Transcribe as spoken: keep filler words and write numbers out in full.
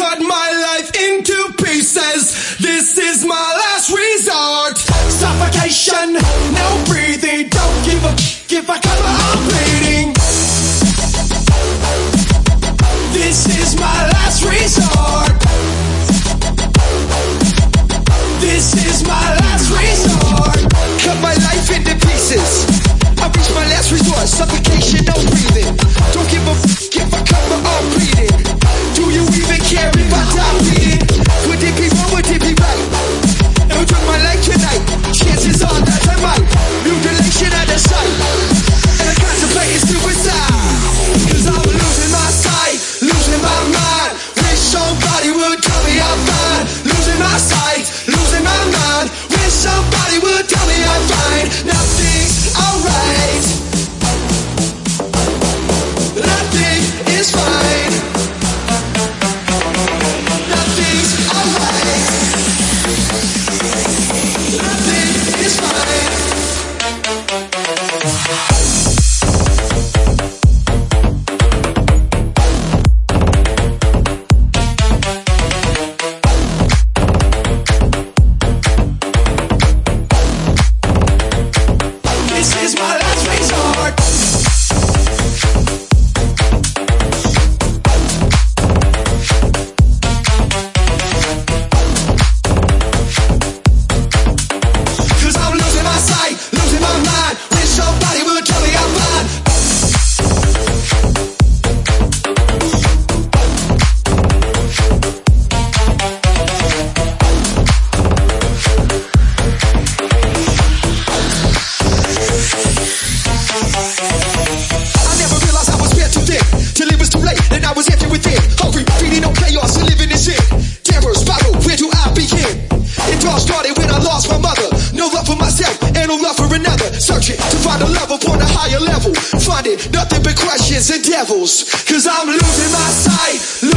cut my life into pieces. This is my last resort. Suffocation, no breathing. Don't give a f if I cut my own bleeding. This is my last resort. This is my last resort. Cut my life into pieces. I reach my last resort. Suffocation, no breathing. Don't give a f if I cut my own bleeding. Do you even care if I die bleeding? Would it be wrong, would it be right? If I took my life tonight, chances are that I might. Mutilation at the sight, and I contemplate suicide. Cause I'm losing my sight, losing my mind. Wish somebody would tell me I'm fine. Losing my sight, losing my mind. Wish somebody would tell me I'm fine. Nothing's alright. Nothing is fine. Nothing's alright. Nothing is fine. This is my last resort. Cause I'm losing my sight, losing my mind. Wish somebody would tell me I'm fine. I never realized I was spread too thick till it was too late and I was empty within. Hungry, feeding on chaos and living in sin. Terror spiral, where do I begin? It all started when I lost my mother. No love for myself and no love for another. Searching to find a love upon a higher level. Finding nothing but questions and devils. Cause I'm losing my sight.